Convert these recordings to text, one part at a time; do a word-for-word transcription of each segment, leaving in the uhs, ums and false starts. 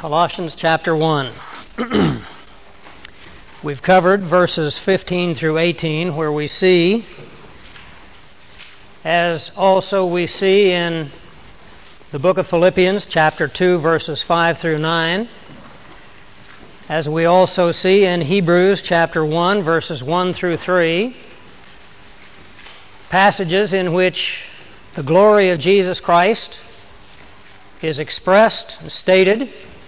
Colossians chapter one. We've covered verses fifteen through eighteen, where we see, as also we see in the book of Philippians chapter two, verses five through nine, as we also see in Hebrews chapter one, verses one through three, passages in which the glory of Jesus Christ is expressed and stated.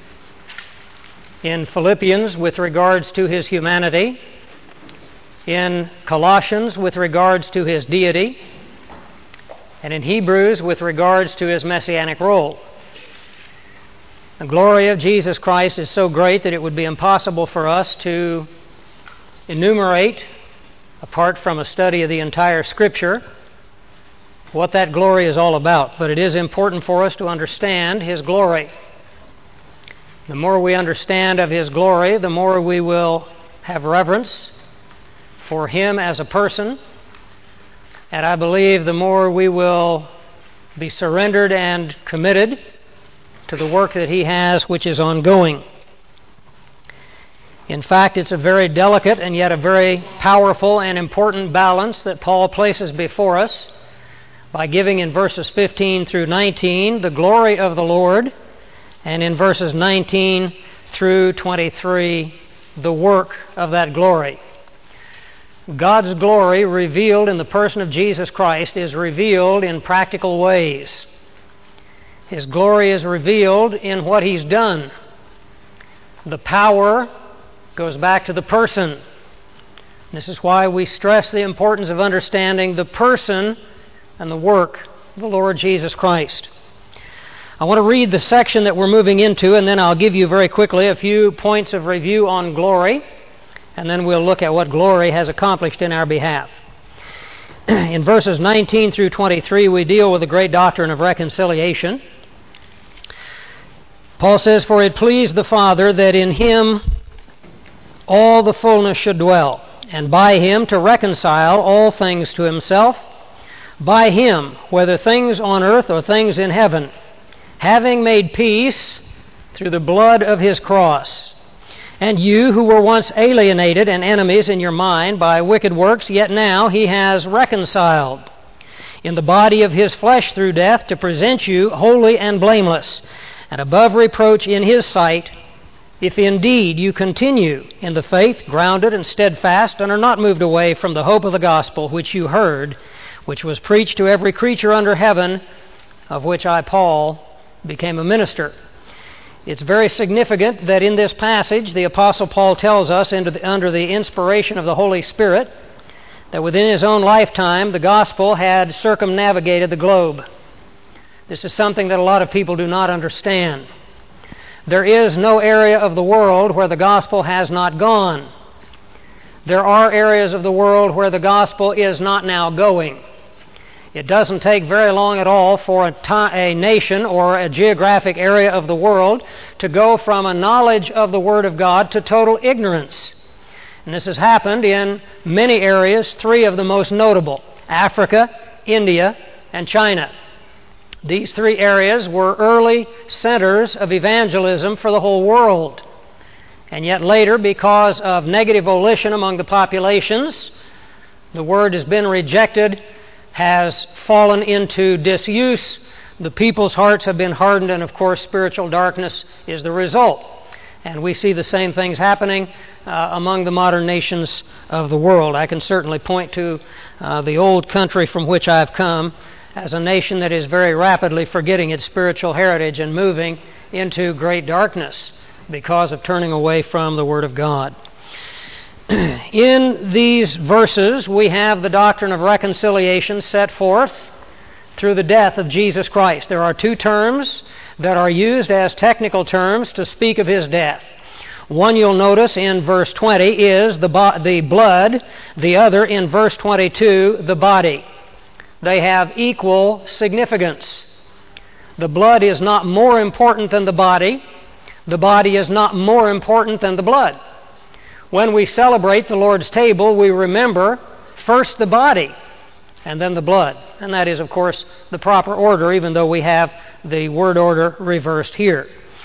In Philippians with regards to his humanity, in Colossians with regards to his deity, and in Hebrews with regards to his messianic role. The glory of Jesus Christ is so great that it would be impossible for us to enumerate, apart from a study of the entire Scripture, what that glory is all about. But it is important for us to understand his glory. The more we understand of his glory, the more we will have reverence for him as a person. And I believe the more we will be surrendered and committed to the work that he has, which is ongoing. In fact, it's a very delicate and yet a very powerful and important balance that Paul places before us by giving in verses fifteen through nineteen the glory of the Lord, and in verses nineteen through twenty-three, the work of that glory. God's glory revealed in the person of Jesus Christ is revealed in practical ways. His glory is revealed in what he's done. The power goes back to the person. This is why we stress the importance of understanding the person and the work of the Lord Jesus Christ. I want to read the section that we're moving into, and then I'll give you very quickly a few points of review on glory, and then we'll look at what glory has accomplished in our behalf. In verses nineteen through twenty-three, we deal with the great doctrine of reconciliation. Paul says, "For it pleased the Father that in him all the fullness should dwell, and by him to reconcile all things to himself, by him, whether things on earth or things in heaven, having made peace through the blood of his cross. And you who were once alienated and enemies in your mind by wicked works, yet now he has reconciled in the body of his flesh through death, to present you holy and blameless and above reproach in his sight, if indeed you continue in the faith, grounded and steadfast, and are not moved away from the hope of the gospel which you heard, which was preached to every creature under heaven, of which I, Paul, became a minister." It's very significant that in this passage the Apostle Paul tells us, under the inspiration of the Holy Spirit, that within his own lifetime the gospel had circumnavigated the globe. This is something that a lot of people do not understand. There is no area of the world where the gospel has not gone. There are areas of the world where the gospel is not now going. It doesn't take very long at all for a, ta- a nation or a geographic area of the world to go from a knowledge of the Word of God to total ignorance. And this has happened in many areas, three of the most notable: Africa, India, and China. These three areas were early centers of evangelism for the whole world. And yet later, because of negative volition among the populations, the Word has been rejected, has fallen into disuse, the people's hearts have been hardened, and of course spiritual darkness is the result. And we see the same things happening uh, among the modern nations of the world. I can certainly point to uh, the old country from which I've come as a nation that is very rapidly forgetting its spiritual heritage and moving into great darkness because of turning away from the Word of God. In these verses, we have the doctrine of reconciliation set forth through the death of Jesus Christ. There are two terms that are used as technical terms to speak of his death. One, you'll notice in verse twenty, is the, bo- the blood. The other, in verse twenty-two, the body. They have equal significance. The blood is not more important than the body. The body is not more important than the blood. When we celebrate the Lord's table, we remember first the body and then the blood. And that is, of course, the proper order, even though we have the word order reversed here.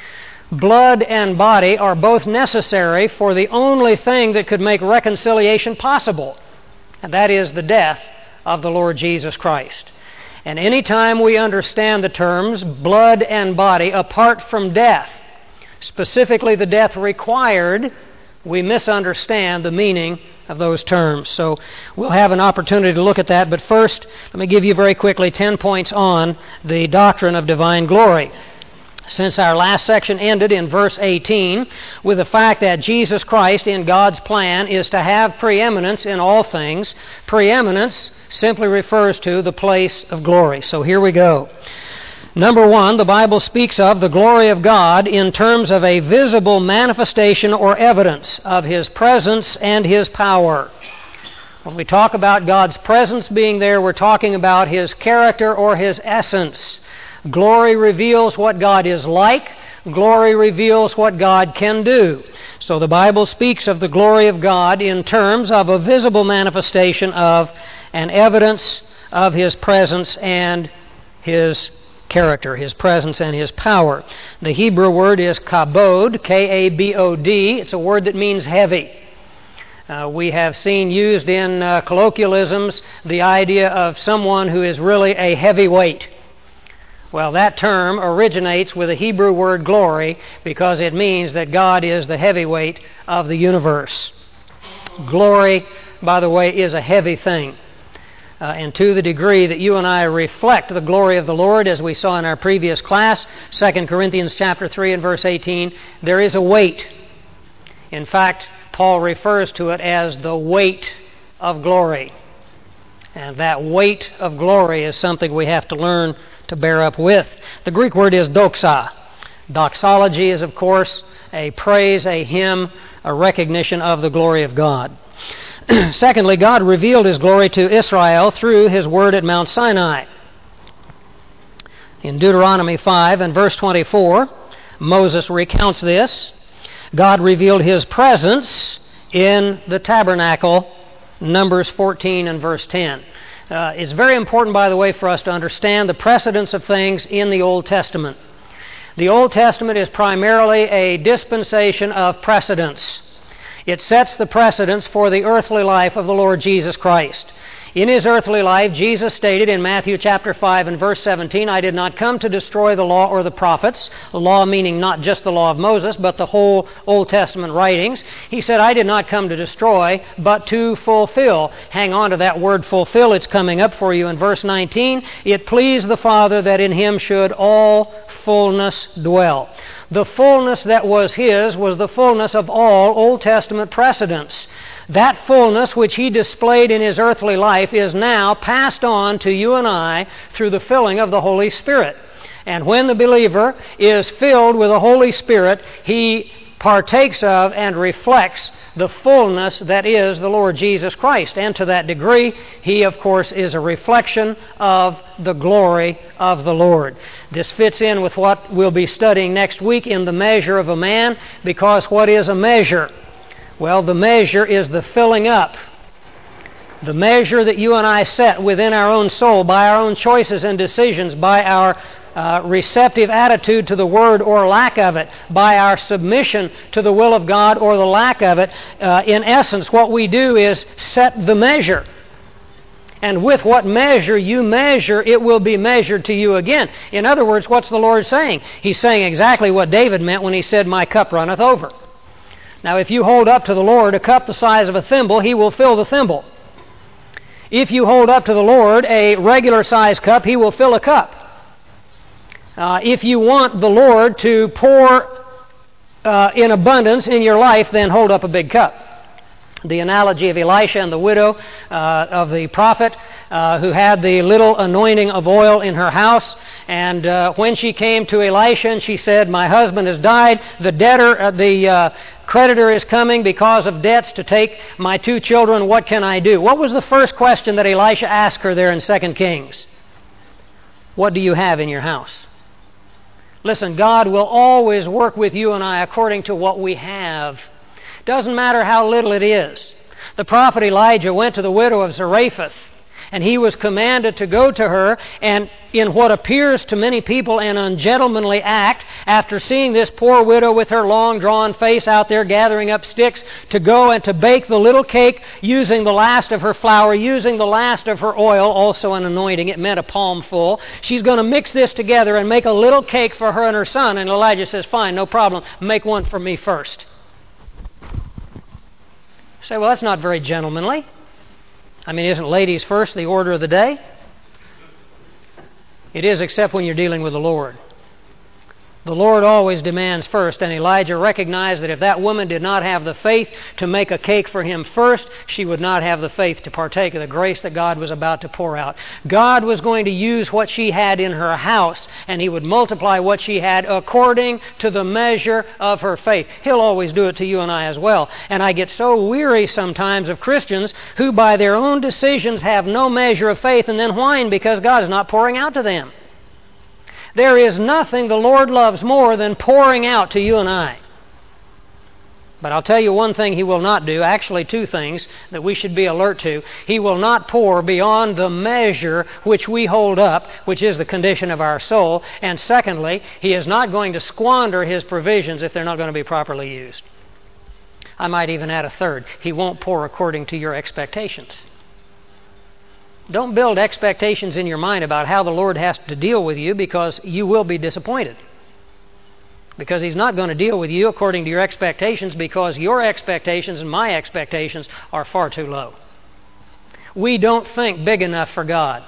blood and body are both necessary for the only thing that could make reconciliation possible, and that is the death of the Lord Jesus Christ. And any time we understand the terms blood and body apart from death, specifically the death required, we misunderstand the meaning of those terms. So we'll have an opportunity to look at that, but first, let me give you very quickly ten points on the doctrine of divine glory. Since our last section ended in verse eighteen with the fact that Jesus Christ in God's plan is to have preeminence in all things, preeminence simply refers to the place of glory. So here we go. Number one, the Bible speaks of the glory of God in terms of a visible manifestation or evidence of His presence and His power. When we talk about God's presence being there, we're talking about His character or His essence. Glory reveals what God is like. Glory reveals what God can do. So the Bible speaks of the glory of God in terms of a visible manifestation of an evidence of His presence and His character, His presence and His power. The Hebrew word is kabod, K A B O D. It's a word that means heavy. Uh, we have seen used in uh, colloquialisms the idea of someone who is really a heavyweight. Well, that term originates with the Hebrew word glory because it means that God is the heavyweight of the universe. Glory, by the way, is a heavy thing. Uh, and to the degree that you and I reflect the glory of the Lord, as we saw in our previous class, Second Corinthians chapter three and verse eighteen, there is a weight. In fact, Paul refers to it as the weight of glory. And that weight of glory is something we have to learn to bear up with. The Greek word is doxa. Doxology is, of course, a praise, a hymn, a recognition of the glory of God. Secondly, God revealed His glory to Israel through His word at Mount Sinai. In Deuteronomy five and verse twenty-four, Moses recounts this. God revealed His presence in the tabernacle, Numbers fourteen and verse ten. Uh, it's very important, by the way, for us to understand the precedence of things in the Old Testament. The Old Testament is primarily a dispensation of precedence. It sets the precedence for the earthly life of the Lord Jesus Christ. In His earthly life, Jesus stated in Matthew chapter five and verse seventeen, I did not come to destroy the law or the prophets, the law meaning not just the law of Moses, but the whole Old Testament writings. He said, I did not come to destroy, but to fulfill. Hang on to that word fulfill. It's coming up for you in verse nineteen. It pleased the Father that in Him should all fullness dwell. The fullness that was His was the fullness of all Old Testament precedents. That fullness which He displayed in His earthly life is now passed on to you and I through the filling of the Holy Spirit. And when the believer is filled with the Holy Spirit, he partakes of and reflects the fullness that is the Lord Jesus Christ. And to that degree, He, of course, is a reflection of the glory of the Lord. This fits in with what we'll be studying next week in the measure of a man, because what is a measure? Well, the measure is the filling up. The measure that you and I set within our own soul by our own choices and decisions, by our uh, receptive attitude to the Word or lack of it, by our submission to the will of God or the lack of it. Uh, in essence, what we do is set the measure. And with what measure you measure, it will be measured to you again. In other words, what's the Lord saying? He's saying exactly what David meant when he said, my cup runneth over. Now, if you hold up to the Lord a cup the size of a thimble, He will fill the thimble. If you hold up to the Lord a regular-sized cup, He will fill a cup. Uh, if you want the Lord to pour uh, in abundance in your life, then hold up a big cup. The analogy of Elisha and the widow uh, of the prophet uh, who had the little anointing of oil in her house, and uh, when she came to Elisha and she said, my husband has died, the debtor, uh, the uh, creditor is coming because of debts to take my two children, what can I do? What was the first question that Elisha asked her there in Second Kings? What do you have in your house? Listen, God will always work with you and I according to what we have. Doesn't matter how little it is. The prophet Elijah went to the widow of Zarephath, And he was commanded to go to her, and in what appears to many people an ungentlemanly act, after seeing this poor widow with her long drawn face out there gathering up sticks, to go and to bake the little cake using the last of her flour, using the last of her oil, also an anointing. It meant a palmful. She's going to mix this together and make a little cake for her and her son. And Elijah says, fine, no problem. Make one for me first. You say, well, that's not very gentlemanly. I mean, isn't ladies first the order of the day? It is, except when you're dealing with the Lord. The Lord always demands first, and Elijah recognized that if that woman did not have the faith to make a cake for him first, she would not have the faith to partake of the grace that God was about to pour out. God was going to use what she had in her house, and He would multiply what she had according to the measure of her faith. He'll always do it to you and I as well. And I get so weary sometimes of Christians who by their own decisions have no measure of faith and then whine because God is not pouring out to them. There is nothing the Lord loves more than pouring out to you and I. But I'll tell you one thing He will not do, actually two things that we should be alert to. He will not pour beyond the measure which we hold up, which is the condition of our soul. And secondly, He is not going to squander His provisions if they're not going to be properly used. I might even add a third. He won't pour according to your expectations. Don't build expectations in your mind about how the Lord has to deal with you, because you will be disappointed. Because He's not going to deal with you according to your expectations, because your expectations and my expectations are far too low. We don't think big enough for God.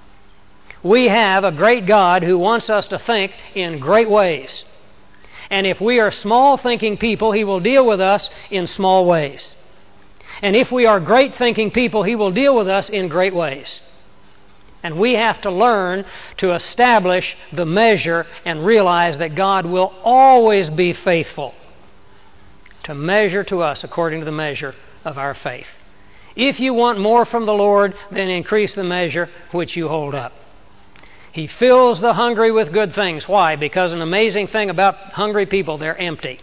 We have a great God who wants us to think in great ways. And if we are small-thinking people, He will deal with us in small ways. And if we are great-thinking people, He will deal with us in great ways. And we have to learn to establish the measure and realize that God will always be faithful to measure to us according to the measure of our faith. If you want more from the Lord, then increase the measure which you hold up. He fills the hungry with good things. Why? Because an amazing thing about hungry people, they're empty.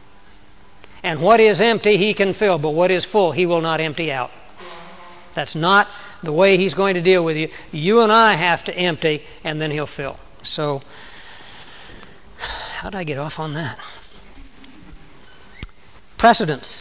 And what is empty, He can fill, but what is full, He will not empty out. That's not the way He's going to deal with you. You and I have to empty, and then He'll fill. So, how did I get off on that? Precedence.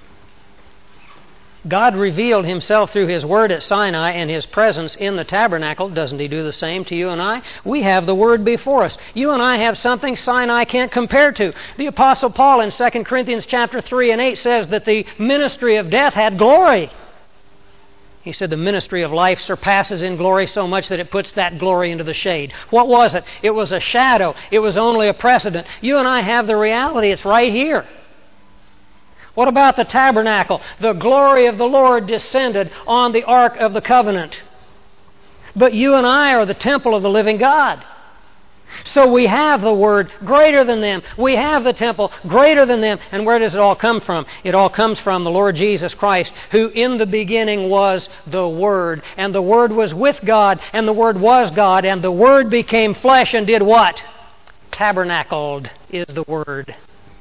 God revealed Himself through His Word at Sinai and His presence in the tabernacle. Doesn't He do the same to you and I? We have the Word before us. You and I have something Sinai can't compare to. The Apostle Paul in Second Corinthians chapter three and eight says that the ministry of death had glory. He said the ministry of life surpasses in glory so much that it puts that glory into the shade. What was it? It was a shadow. It was only a precedent. You and I have the reality. It's right here. What about the tabernacle? The glory of the Lord descended on the Ark of the Covenant. But you and I are the temple of the living God. So we have the Word greater than them. We have the temple greater than them. And where does it all come from? It all comes from the Lord Jesus Christ, who in the beginning was the Word. And the Word was with God, and the Word was God. And the Word became flesh and did what? Tabernacled is the word.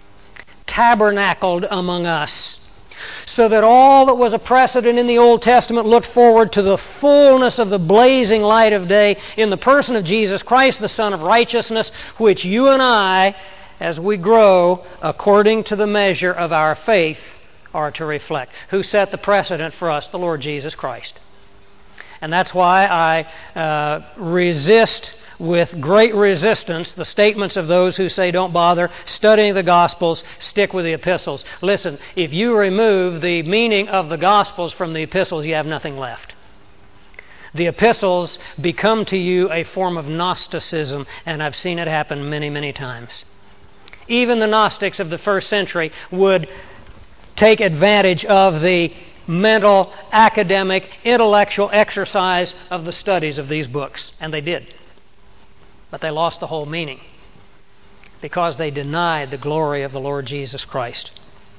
Tabernacled among us. So that all that was a precedent in the Old Testament looked forward to the fullness of the blazing light of day in the person of Jesus Christ, the Son of righteousness, which you and I, as we grow according to the measure of our faith, are to reflect. Who set the precedent for us? The Lord Jesus Christ. And that's why I uh, resist with great resistance the statements of those who say don't bother studying the Gospels, stick with the epistles. Listen, if you remove the meaning of the Gospels from the epistles, you have nothing left. The epistles become to you a form of Gnosticism, and I've seen it happen many, many times. Even the Gnostics of the first century would take advantage of the mental, academic, intellectual exercise of the studies of these books, and they did. But they lost the whole meaning because they denied the glory of the Lord Jesus Christ.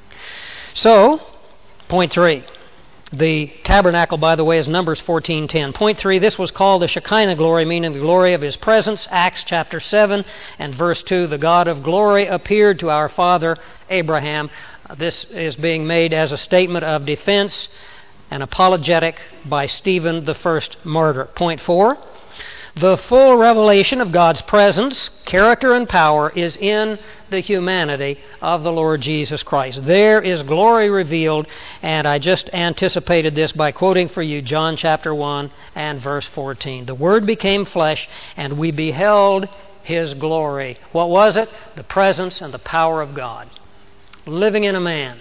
So, point three. The tabernacle, by the way, is Numbers fourteen ten. Point three, this was called the Shekinah glory, meaning the glory of His presence. Acts chapter seven and verse two, the God of glory appeared to our father Abraham. This is being made as a statement of defense an apologetic by Stephen, the first martyr. Point four, the full revelation of God's presence, character, and power is in the humanity of the Lord Jesus Christ. There is glory revealed, and I just anticipated this by quoting for you John chapter one and verse fourteen. The Word became flesh, and we beheld His glory. What was it? The presence and the power of God. Living in a man.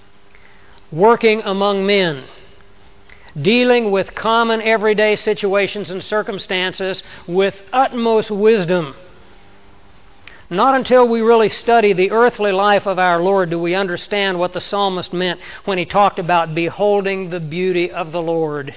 Working among men. Dealing with common everyday situations and circumstances with utmost wisdom. Not until we really study the earthly life of our Lord do we understand what the psalmist meant when he talked about beholding the beauty of the Lord.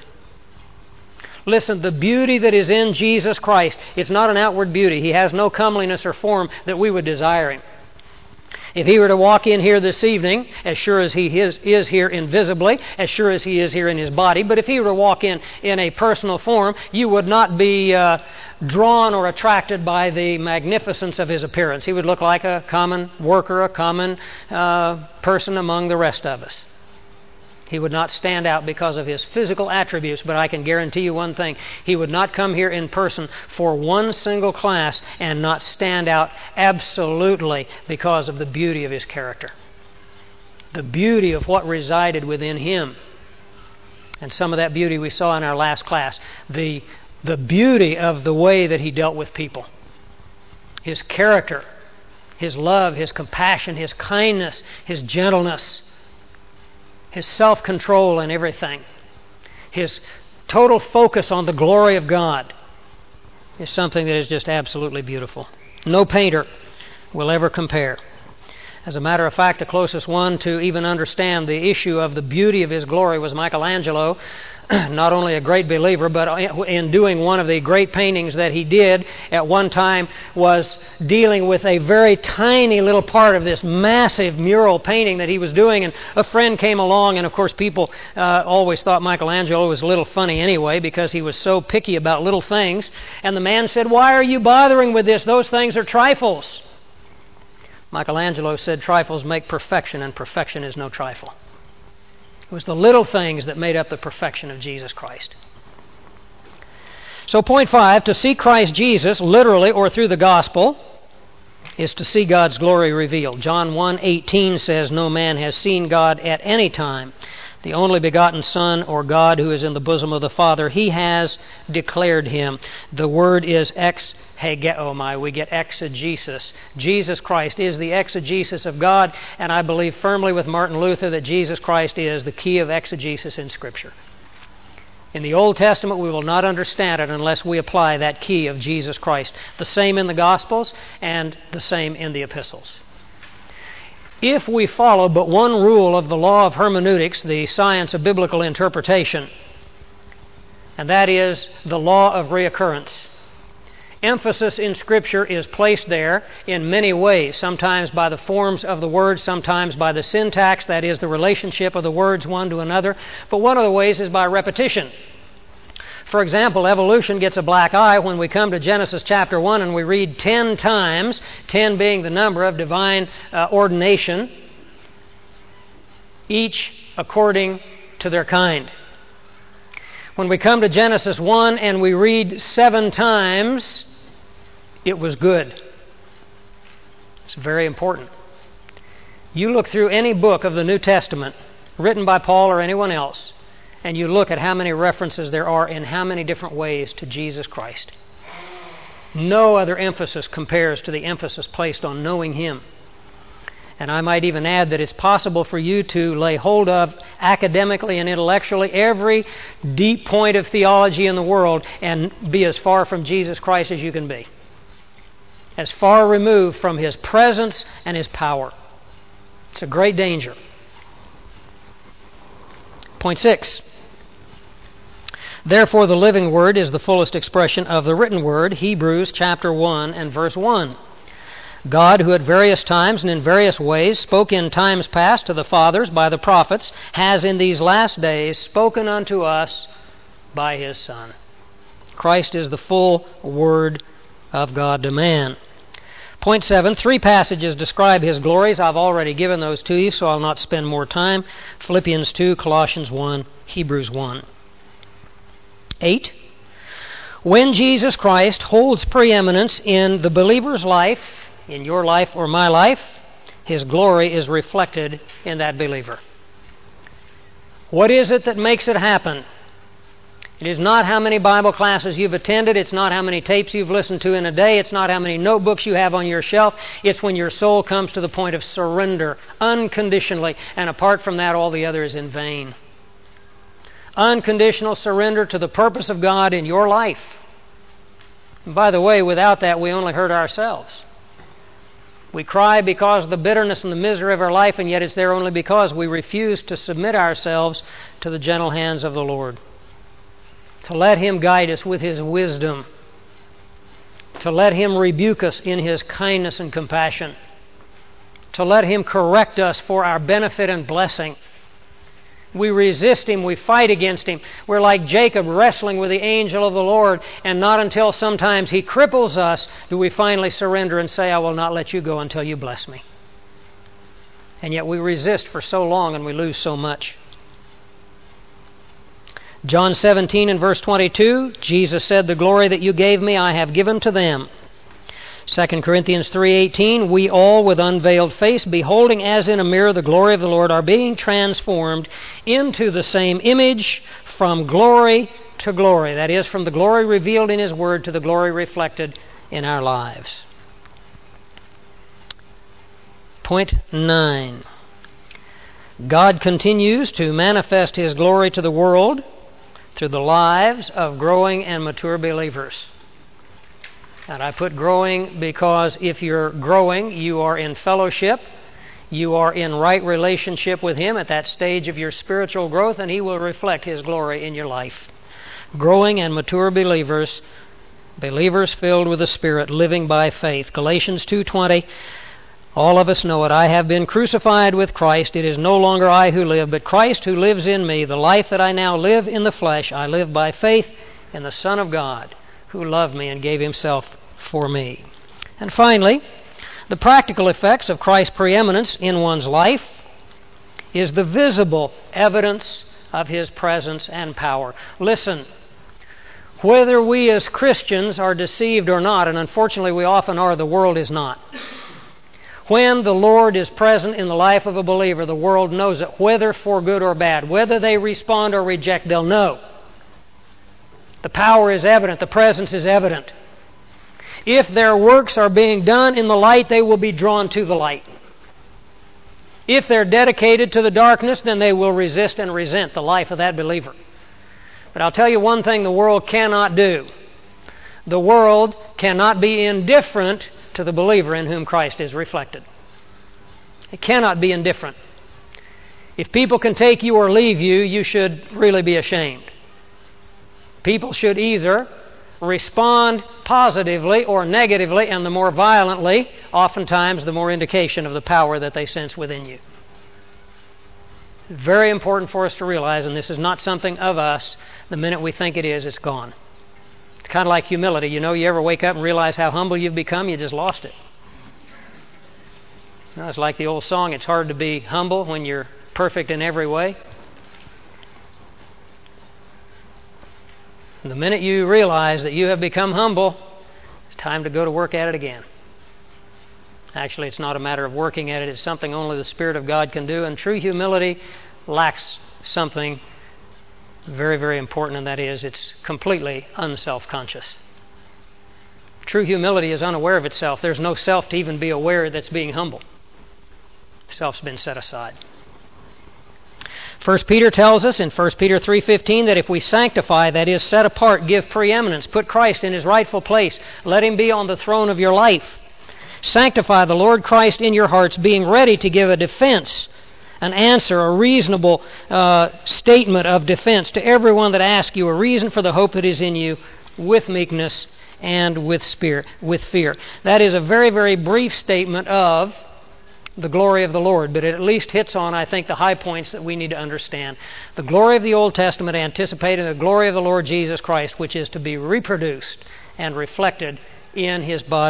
Listen, the beauty that is in Jesus Christ, it's not an outward beauty. He has no comeliness or form that we would desire Him. If He were to walk in here this evening, as sure as He is, is here invisibly, as sure as He is here in His body, but if He were to walk in in a personal form, you would not be uh, drawn or attracted by the magnificence of His appearance. He would look like a common worker, a common uh, person among the rest of us. He would not stand out because of His physical attributes, but I can guarantee you one thing. He would not come here in person for one single class and not stand out absolutely because of the beauty of His character. The beauty of what resided within Him. And some of that beauty we saw in our last class. The, the beauty of the way that He dealt with people. His character, His love, His compassion, His kindness, His gentleness. His self-control in everything, His total focus on the glory of God is something that is just absolutely beautiful. No painter will ever compare. As a matter of fact, the closest one to even understand the issue of the beauty of His glory was Michelangelo, not only a great believer, but in doing one of the great paintings that he did at one time was dealing with a very tiny little part of this massive mural painting that he was doing. And a friend came along, and of course people uh, always thought Michelangelo was a little funny anyway because he was so picky about little things. And the man said, "Why are you bothering with this? Those things are trifles." Michelangelo said, "Trifles make perfection, and perfection is no trifle." It was the little things that made up the perfection of Jesus Christ. So point five, to see Christ Jesus literally or through the gospel is to see God's glory revealed. John one eighteen says, "No man has seen God at any time. The only begotten Son, or God who is in the bosom of the Father, He has declared Him." The word is ex hegeomai. We get exegesis. Jesus Christ is the exegesis of God, and I believe firmly with Martin Luther that Jesus Christ is the key of exegesis in Scripture. In the Old Testament, we will not understand it unless we apply that key of Jesus Christ. The same in the Gospels and the same in the epistles. If we follow but one rule of the law of hermeneutics, the science of biblical interpretation, and that is the law of reoccurrence. Emphasis in Scripture is placed there in many ways, sometimes by the forms of the words, sometimes by the syntax, that is the relationship of the words one to another, but one of the ways is by repetition. For example, evolution gets a black eye when we come to Genesis chapter one and we read ten times, ten being the number of divine uh, ordination, each according to their kind. When we come to Genesis one and we read seven times, it was good. It's very important. You look through any book of the New Testament written by Paul or anyone else, and you look at how many references there are in how many different ways to Jesus Christ. No other emphasis compares to the emphasis placed on knowing Him. And I might even add that it's possible for you to lay hold of academically and intellectually every deep point of theology in the world and be as far from Jesus Christ as you can be. As far removed from His presence and His power. It's a great danger. Point six. Therefore, the living Word is the fullest expression of the written Word, Hebrews chapter one and verse one. God, who at various times and in various ways spoke in times past to the fathers by the prophets, has in these last days spoken unto us by His Son. Christ is the full Word of God to man. Point seven, three passages describe His glories. I've already given those to you, so I'll not spend more time. Philippians two, Colossians one, Hebrews one. Eight, when Jesus Christ holds preeminence in the believer's life, in your life or my life, His glory is reflected in that believer. What is it that makes it happen? It is not how many Bible classes you've attended. It's not how many tapes you've listened to in a day. It's not how many notebooks you have on your shelf. It's when your soul comes to the point of surrender unconditionally. And apart from that, all the other is in vain. Unconditional surrender to the purpose of God in your life. And by the way, without that, we only hurt ourselves. We cry because of the bitterness and the misery of our life, and yet it's there only because we refuse to submit ourselves to the gentle hands of the Lord. To let Him guide us with His wisdom. To let Him rebuke us in His kindness and compassion. To let Him correct us for our benefit and blessing. We resist Him, we fight against Him. We're like Jacob wrestling with the angel of the Lord, and not until sometimes He cripples us do we finally surrender and say, I will not let you go until you bless me. And yet we resist for so long and we lose so much. John seventeen and verse twenty-two, Jesus said, the glory that you gave me I have given to them. Second Corinthians three eighteen, we all with unveiled face, beholding as in a mirror the glory of the Lord, are being transformed into the same image from glory to glory. That is, from the glory revealed in His Word to the glory reflected in our lives. Point nine. God continues to manifest His glory to the world through the lives of growing and mature believers. And I put growing because if you're growing, you are in fellowship, you are in right relationship with Him at that stage of your spiritual growth, and He will reflect His glory in your life. Growing and mature believers, believers filled with the Spirit, living by faith. Galatians two twenty, all of us know it. I have been crucified with Christ. It is no longer I who live, but Christ who lives in me. The life that I now live in the flesh, I live by faith in the Son of God, who loved me and gave Himself for me. And finally, the practical effects of Christ's preeminence in one's life is the visible evidence of His presence and power. Listen, whether we as Christians are deceived or not, and unfortunately we often are, the world is not. When the Lord is present in the life of a believer, the world knows it, whether for good or bad. Whether they respond or reject, they'll know. The power is evident. The presence is evident. If their works are being done in the light, they will be drawn to the light. If they're dedicated to the darkness, then they will resist and resent the life of that believer. But I'll tell you one thing the world cannot do. The world cannot be indifferent to the believer in whom Christ is reflected. It cannot be indifferent. If people can take you or leave you, you should really be ashamed. People should either respond positively or negatively, and the more violently, oftentimes the more indication of the power that they sense within you. Very important for us to realize, and this is not something of us. The minute we think it is, it's gone. It's kind of like humility. You know, you ever wake up and realize how humble you've become? You just lost it. You know, it's like the old song, it's hard to be humble when you're perfect in every way. And the minute you realize that you have become humble, it's time to go to work at it again. Actually, it's not a matter of working at it. It's something only the Spirit of God can do. And true humility lacks something very, very important, and that is it's completely unself-conscious. True humility is unaware of itself. There's no self to even be aware that's being humble. Self's been set aside. First Peter tells us in First Peter three fifteen that if we sanctify, that is, set apart, give preeminence, put Christ in His rightful place, let Him be on the throne of your life. Sanctify the Lord Christ in your hearts, being ready to give a defense, an answer, a reasonable uh, statement of defense to everyone that asks you, a reason for the hope that is in you, with meekness and with spirit, with fear. That is a very, very brief statement of the glory of the Lord, but it at least hits on, I think, the high points that we need to understand. The glory of the Old Testament anticipating the glory of the Lord Jesus Christ, which is to be reproduced and reflected in His body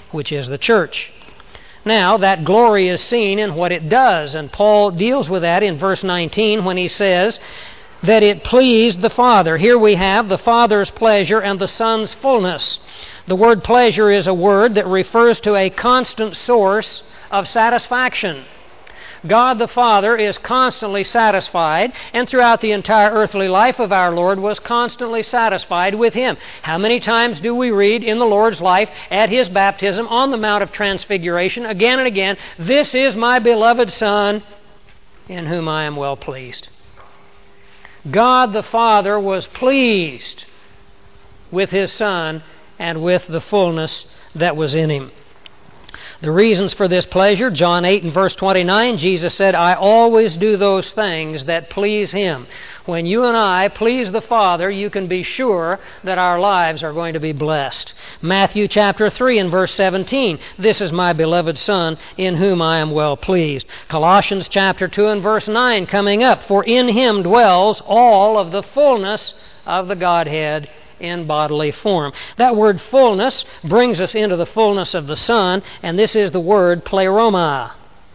which is the church. Now, that glory is seen in what it does, and Paul deals with that in verse nineteen when he says that it pleased the Father. Here we have the Father's pleasure and the Son's fullness. The word pleasure is a word that refers to a constant source of satisfaction. God the Father is constantly satisfied, and throughout the entire earthly life of our Lord was constantly satisfied with Him. How many times do we read in the Lord's life at His baptism on the Mount of Transfiguration, again and again, "This is my beloved Son, in whom I am well pleased." God the Father was pleased with His Son and with the fullness that was in Him. The reasons for this pleasure, John eight and verse twenty-nine, Jesus said, "I always do those things that please Him." When you and I please the Father, you can be sure that our lives are going to be blessed. Matthew chapter three and verse seventeen, "This is my beloved Son, in whom I am well pleased." Colossians chapter two and verse nine coming up, "For in Him dwells all of the fullness of the Godhead in bodily form." That word fullness brings us into the fullness of the Son, and this is the word pleroma.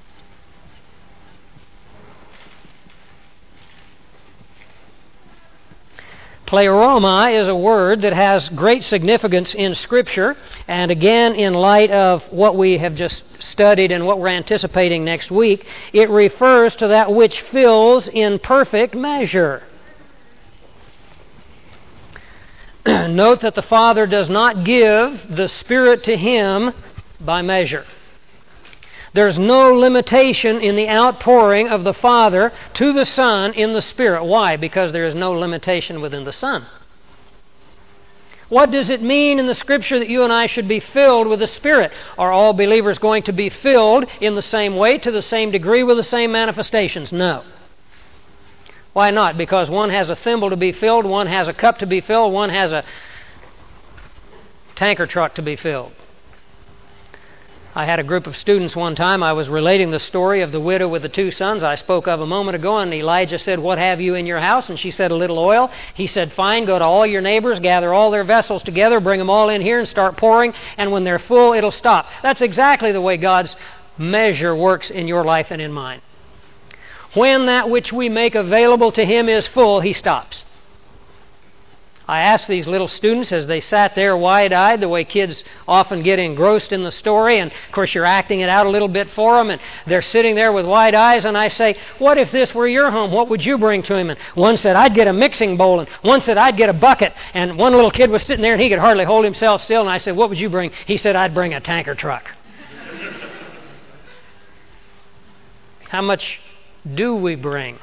Pleroma is a word that has great significance in Scripture, and again, in light of what we have just studied and what we're anticipating next week, it refers to that which fills in perfect measure. Note that the Father does not give the Spirit to Him by measure. There's no limitation in the outpouring of the Father to the Son in the Spirit. Why? Because there is no limitation within the Son. What does it mean in the Scripture that you and I should be filled with the Spirit? Are all believers going to be filled in the same way, to the same degree, with the same manifestations? No. Why not? Because one has a thimble to be filled, one has a cup to be filled, one has a tanker truck to be filled. I had a group of students one time. I was relating the story of the widow with the two sons I spoke of a moment ago, and Elijah said, "What have you in your house?" And she said, "A little oil." He said, "Fine, go to all your neighbors, gather all their vessels together, bring them all in here and start pouring, and when they're full, it'll stop." That's exactly the way God's measure works in your life and in mine. When that which we make available to Him is full, He stops. I asked these little students as they sat there wide-eyed, the way kids often get engrossed in the story, and of course you're acting it out a little bit for them, and they're sitting there with wide eyes, and I say, "What if this were your home? What would you bring to Him?" And one said, "I'd get a mixing bowl," and one said, "I'd get a bucket," and one little kid was sitting there and he could hardly hold himself still, and I said, "What would you bring?" He said, "I'd bring a tanker truck." How much do we bring?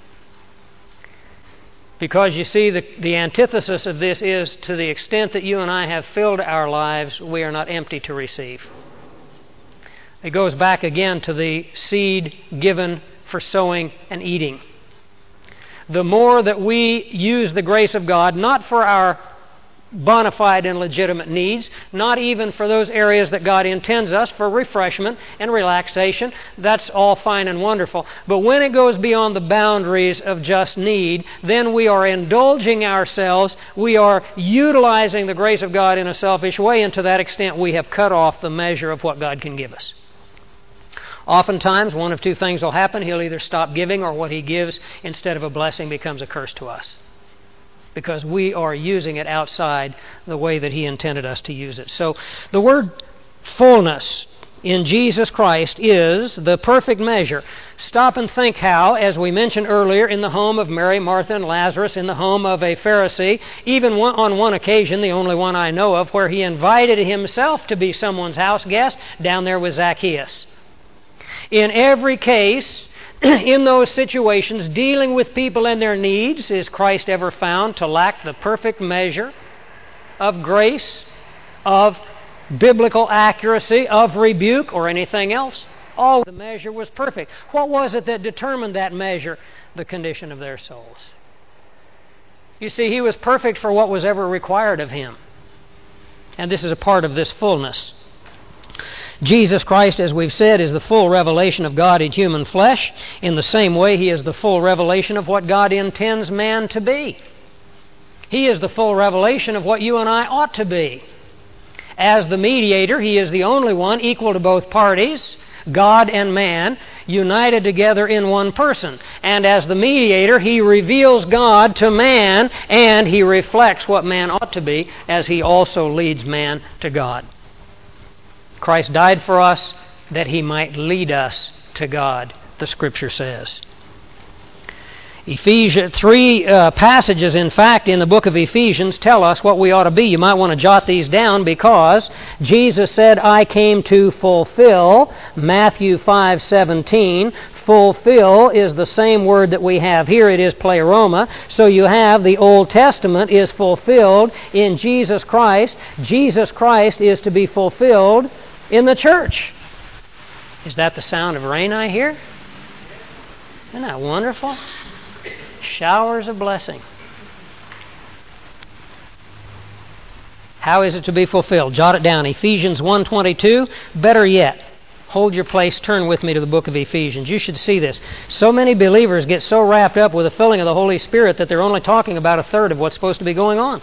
Because you see, the, the antithesis of this is, to the extent that you and I have filled our lives, we are not empty to receive. It goes back again to the seed given for sowing and eating. The more that we use the grace of God, not for our bona fide and legitimate needs, not even for those areas that God intends us for refreshment and relaxation. That's all fine and wonderful. But when it goes beyond the boundaries of just need, then we are indulging ourselves. We are utilizing the grace of God in a selfish way, and to that extent we have cut off the measure of what God can give us. Oftentimes, one of two things will happen. He'll either stop giving, or what He gives instead of a blessing becomes a curse to us, because we are using it outside the way that He intended us to use it. So the word fullness in Jesus Christ is the perfect measure. Stop and think how, as we mentioned earlier, in the home of Mary, Martha, and Lazarus, in the home of a Pharisee, even one, on one occasion, the only one I know of, where He invited Himself to be someone's house guest, down there with Zacchaeus. In every case, in those situations, dealing with people and their needs, is Christ ever found to lack the perfect measure of grace, of biblical accuracy, of rebuke, or anything else? All the measure was perfect. What was it that determined that measure? The condition of their souls. You see, He was perfect for what was ever required of Him. And this is a part of this fullness. Jesus Christ, as we've said, is the full revelation of God in human flesh. In the same way, He is the full revelation of what God intends man to be. He is the full revelation of what you and I ought to be. As the mediator, He is the only one equal to both parties, God and man, united together in one person. And as the mediator, He reveals God to man, and He reflects what man ought to be as He also leads man to God. Christ died for us that He might lead us to God, the Scripture says. Ephesians, three uh, passages, in fact, in the book of Ephesians tell us what we ought to be. You might want to jot these down because Jesus said, I came to fulfill, Matthew five seventeen. Fulfill is the same word that we have here. It is pleroma. So you have the Old Testament is fulfilled in Jesus Christ. Jesus Christ is to be fulfilled in the church. Is that the sound of rain I hear? Isn't that wonderful? Showers of blessing. How is it to be fulfilled? Jot it down. Ephesians one twenty-two. Better yet, hold your place. Turn with me to the book of Ephesians. You should see this. So many believers get so wrapped up with the filling of the Holy Spirit that they're only talking about a third of what's supposed to be going on.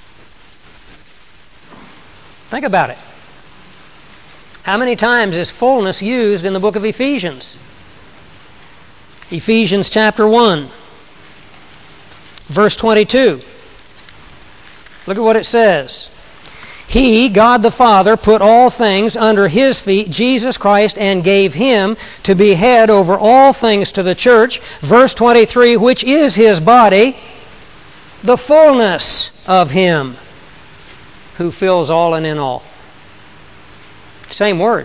Think about it. How many times is fullness used in the book of Ephesians? Ephesians chapter one. Verse twenty-two. Look at what it says. He, God the Father, put all things under His feet, Jesus Christ, and gave Him to be head over all things to the church. Verse twenty-three, which is His body, the fullness of Him who fills all and in all. Same word.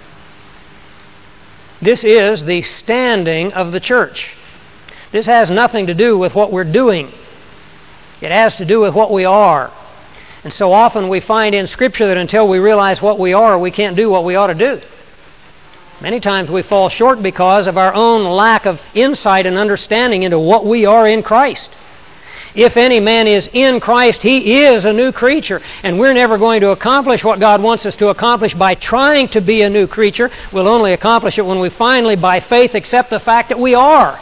This is the standing of the church. This has nothing to do with what we're doing. It has to do with what we are. And so often we find in Scripture that until we realize what we are, we can't do what we ought to do. Many times we fall short because of our own lack of insight and understanding into what we are in Christ. If any man is in Christ, he is a new creature. And we're never going to accomplish what God wants us to accomplish by trying to be a new creature. We'll only accomplish it when we finally, by faith, accept the fact that we are.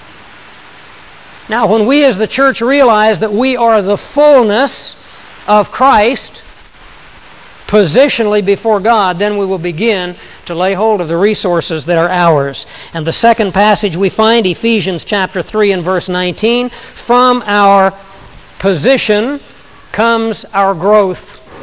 Now, when we as the church realize that we are the fullness of Christ, positionally before God, then we will begin to lay hold of the resources that are ours. And the second passage we find, Ephesians chapter three and verse nineteen, from our position comes our growth.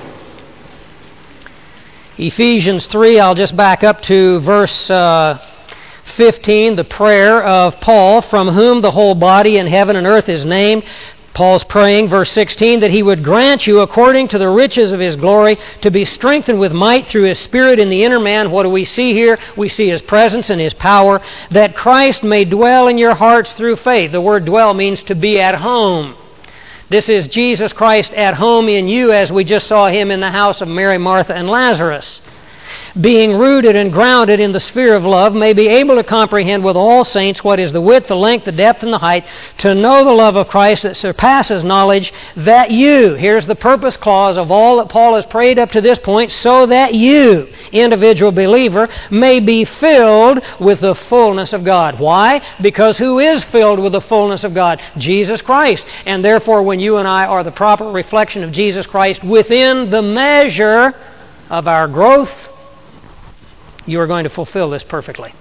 Ephesians three, I'll just back up to verse uh, fifteen, the prayer of Paul, from whom the whole body in heaven and earth is named. Paul's praying, verse sixteen, that He would grant you, according to the riches of His glory, to be strengthened with might through His Spirit in the inner man. What do we see here? We see His presence and His power, that Christ may dwell in your hearts through faith. The word dwell means to be at home. This is Jesus Christ at home in you, as we just saw Him in the house of Mary, Martha, and Lazarus. Being rooted and grounded in the sphere of love, may be able to comprehend with all saints what is the width, the length, the depth, and the height, to know the love of Christ that surpasses knowledge, that you, here's the purpose clause of all that Paul has prayed up to this point, so that you, individual believer, may be filled with the fullness of God. Why? Because who is filled with the fullness of God? Jesus Christ. And therefore, when you and I are the proper reflection of Jesus Christ within the measure of our growth, you are going to fulfill this perfectly.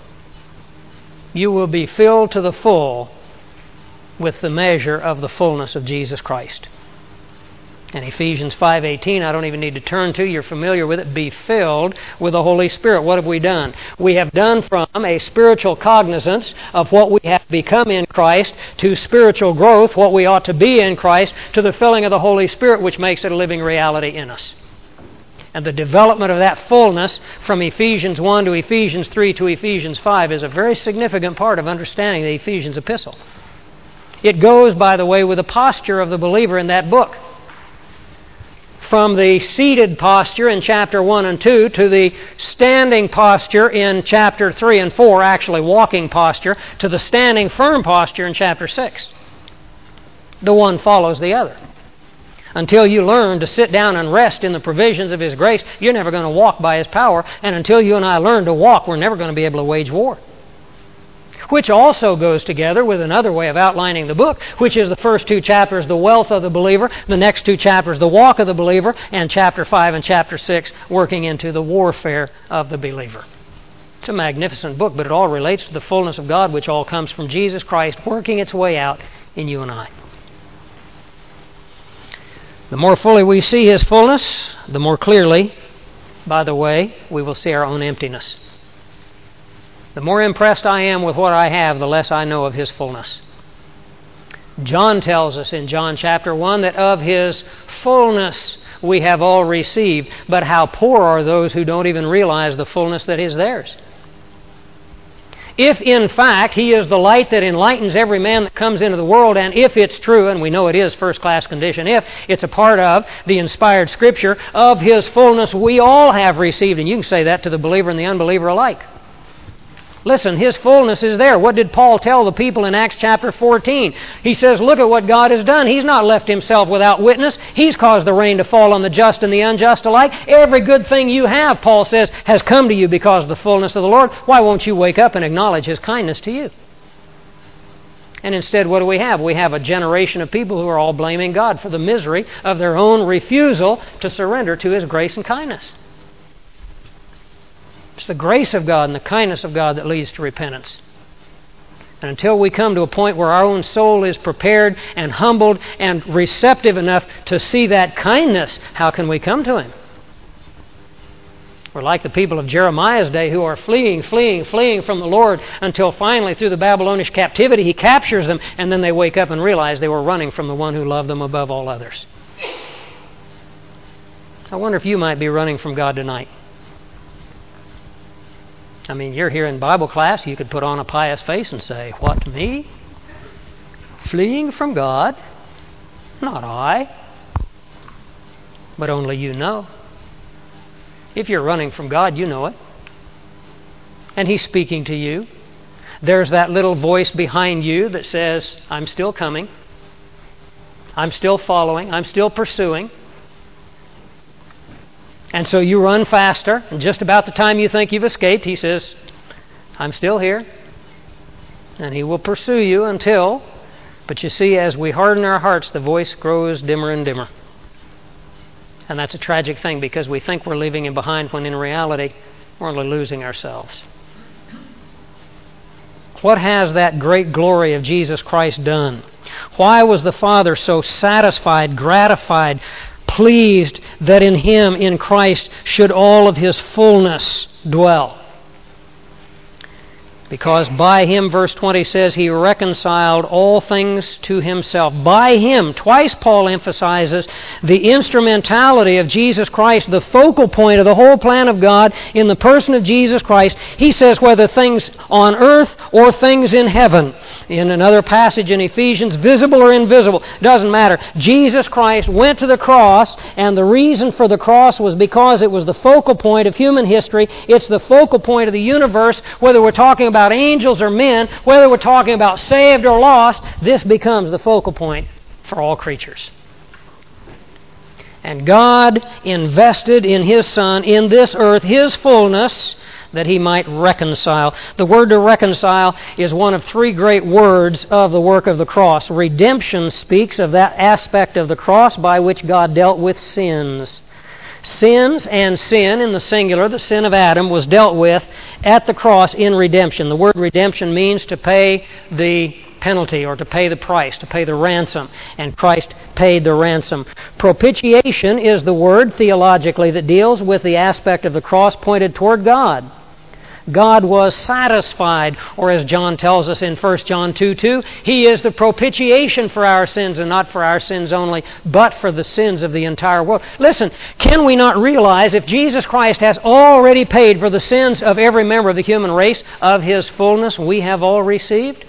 You will be filled to the full with the measure of the fullness of Jesus Christ. And Ephesians five eighteen, I don't even need to turn to, you're familiar with it, be filled with the Holy Spirit. What have we done? We have done from a spiritual cognizance of what we have become in Christ to spiritual growth, what we ought to be in Christ, to the filling of the Holy Spirit, which makes it a living reality in us. And the development of that fullness from Ephesians one to Ephesians three to Ephesians five is a very significant part of understanding the Ephesians epistle. It goes, by the way, with the posture of the believer in that book. From the seated posture in chapter one and two to the standing posture in chapter three and four, actually walking posture, to the standing firm posture in chapter six. The one follows the other. Until you learn to sit down and rest in the provisions of His grace, you're never going to walk by His power. And until you and I learn to walk, we're never going to be able to wage war. which also goes together with another way of outlining the book, which is the first two chapters, the wealth of the believer, the next two chapters, the walk of the believer, and chapter five and chapter six, working into the warfare of the believer. It's a magnificent book, but it all relates to the fullness of God, which all comes from Jesus Christ, working its way out in you and I. The more fully we see His fullness, the more clearly, by the way, we will see our own emptiness. The more impressed I am with what I have, the less I know of His fullness. John tells us in John chapter one that of His fullness we have all received, but how poor are those who don't even realize the fullness that is theirs. If, in fact, He is the light that enlightens every man that comes into the world, and if it's true, and we know it is first-class condition, if it's a part of the inspired Scripture, of His fullness we all have received. And you can say that to the believer and the unbeliever alike. Listen, His fullness is there. What did Paul tell the people in Acts chapter fourteen? He says, look at what God has done. He's not left Himself without witness. He's caused the rain to fall on the just and the unjust alike. Every good thing you have, Paul says, has come to you because of the fullness of the Lord. Why won't you wake up and acknowledge His kindness to you? And instead, what do we have? We have a generation of people who are all blaming God for the misery of their own refusal to surrender to His grace and kindness. It's the grace of God and the kindness of God that leads to repentance. And until we come to a point where our own soul is prepared and humbled and receptive enough to see that kindness, how can we come to Him? We're like the people of Jeremiah's day who are fleeing, fleeing, fleeing from the Lord until finally through the Babylonish captivity He captures them, and then they wake up and realize they were running from the one who loved them above all others. I wonder if you might be running from God tonight. I mean, you're here in Bible class, you could put on a pious face and say, what, me? Fleeing from God? Not I. But only you know. If you're running from God, you know it. And He's speaking to you. There's that little voice behind you that says, I'm still coming. I'm still following. I'm still pursuing. And so you run faster, and just about the time you think you've escaped, He says, I'm still here. And He will pursue you until, but you see, as we harden our hearts, the voice grows dimmer and dimmer. And that's a tragic thing, because we think we're leaving Him behind when in reality we're only losing ourselves. What has that great glory of Jesus Christ done? Why was the Father so satisfied, gratified, pleased that in Him, in Christ, should all of His fullness dwell? Because by Him, verse twenty says, He reconciled all things to Himself. By Him, twice Paul emphasizes the instrumentality of Jesus Christ, the focal point of the whole plan of God in the person of Jesus Christ. He says whether things on earth or things in heaven. In another passage in Ephesians, visible or invisible, doesn't matter. Jesus Christ went to the cross, and the reason for the cross was because it was the focal point of human history. It's the focal point of the universe, whether we're talking about angels or men, whether we're talking about saved or lost, this becomes the focal point for all creatures. And God invested in His Son, in this earth, His fullness, that He might reconcile. The word to reconcile is one of three great words of the work of the cross. Redemption speaks of that aspect of the cross by which God dealt with sins. Sins and sin in the singular, the sin of Adam, was dealt with at the cross in redemption. The word redemption means to pay the penalty or to pay the price, to pay the ransom. And Christ paid the ransom. Propitiation is the word theologically that deals with the aspect of the cross pointed toward God. God was satisfied, or as John tells us in First John two two, He is the propitiation for our sins, and not for our sins only, but for the sins of the entire world. Listen, can we not realize if Jesus Christ has already paid for the sins of every member of the human race, of His fullness we have all received?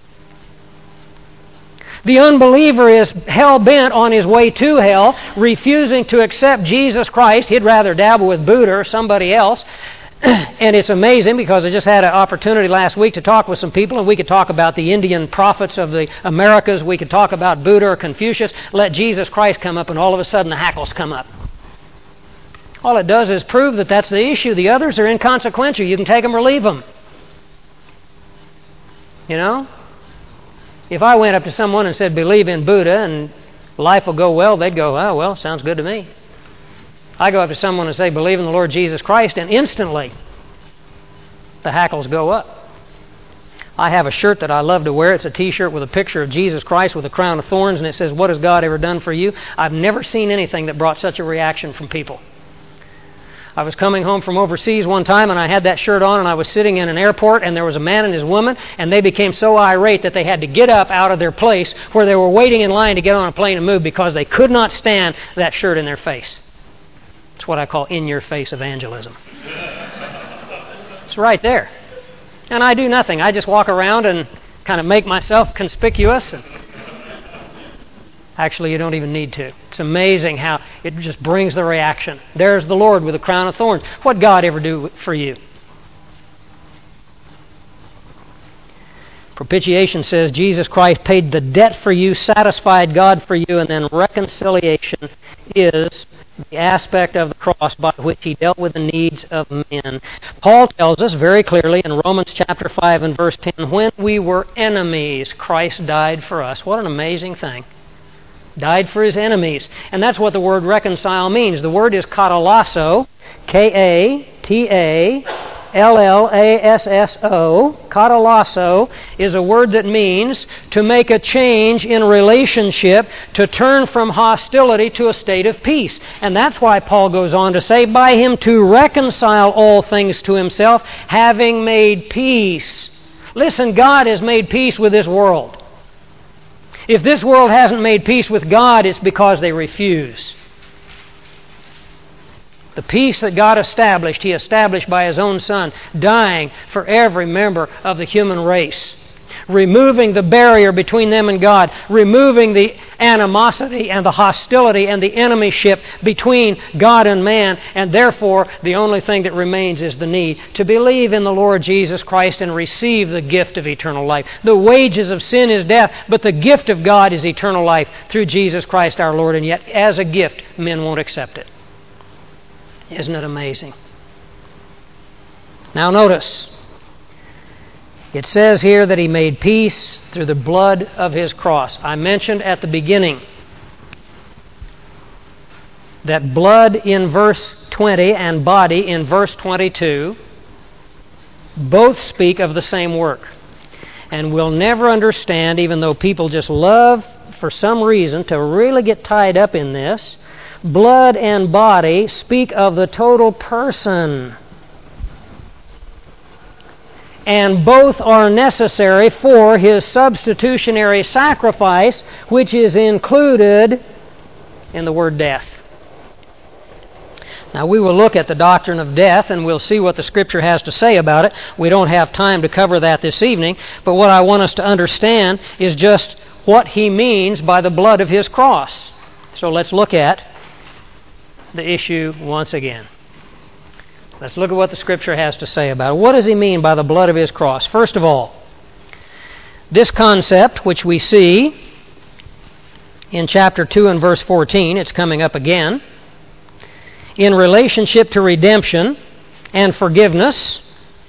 The unbeliever is hell-bent on his way to hell, refusing to accept Jesus Christ. He'd rather dabble with Buddha or somebody else. And it's amazing, because I just had an opportunity last week to talk with some people, and we could talk about the Indian prophets of the Americas. We could talk about Buddha or Confucius. Let Jesus Christ come up, and all of a sudden the hackles come up. All it does is prove that that's the issue. The others are inconsequential. You can take them or leave them. You know? If I went up to someone and said, believe in Buddha and life will go well, they'd go, oh, well, sounds good to me. I go up to someone and say, believe in the Lord Jesus Christ, and instantly the hackles go up. I have a shirt that I love to wear. It's a T-shirt with a picture of Jesus Christ with a crown of thorns, and it says, what has God ever done for you? I've never seen anything that brought such a reaction from people. I was coming home from overseas one time, and I had that shirt on, and I was sitting in an airport, and there was a man and his woman, and they became so irate that they had to get up out of their place where they were waiting in line to get on a plane and move because they could not stand that shirt in their face. It's what I call in-your-face evangelism. It's right there. And I do nothing. I just walk around and kind of make myself conspicuous. And actually, you don't even need to. It's amazing how it just brings the reaction. There's the Lord with a crown of thorns. What'd God ever do for you? Propitiation says Jesus Christ paid the debt for you, satisfied God for you, and then reconciliation is the aspect of the cross by which he dealt with the needs of men. Paul tells us very clearly in Romans chapter five and verse ten, when we were enemies, Christ died for us. What an amazing thing. Died for his enemies. And that's what the word reconcile means. The word is katalasso, K A T A L L A S S O. Katalasso is a word that means to make a change in relationship, to turn from hostility to a state of peace. And that's why Paul goes on to say, by him to reconcile all things to himself, having made peace. Listen, God has made peace with this world. If this world hasn't made peace with God, it's because they refuse. The peace that God established, He established by His own Son, dying for every member of the human race, removing the barrier between them and God, removing the animosity and the hostility and the enemyship between God and man, and therefore the only thing that remains is the need to believe in the Lord Jesus Christ and receive the gift of eternal life. The wages of sin is death, but the gift of God is eternal life through Jesus Christ our Lord, and yet as a gift, men won't accept it. Isn't it amazing? Now notice, it says here that He made peace through the blood of His cross. I mentioned at the beginning that blood in verse twenty and body in verse twenty-two both speak of the same work. And we'll never understand, even though people just love, for some reason, to really get tied up in this, blood and body speak of the total person. And both are necessary for His substitutionary sacrifice, which is included in the word death. Now, we will look at the doctrine of death, and we'll see what the Scripture has to say about it. We don't have time to cover that this evening, but what I want us to understand is just what He means by the blood of His cross. So let's look at the issue once again. Let's look at what the Scripture has to say about it. What does He mean by the blood of His cross? First of all, this concept, which we see in chapter two and verse fourteen, it's coming up again, in relationship to redemption and forgiveness,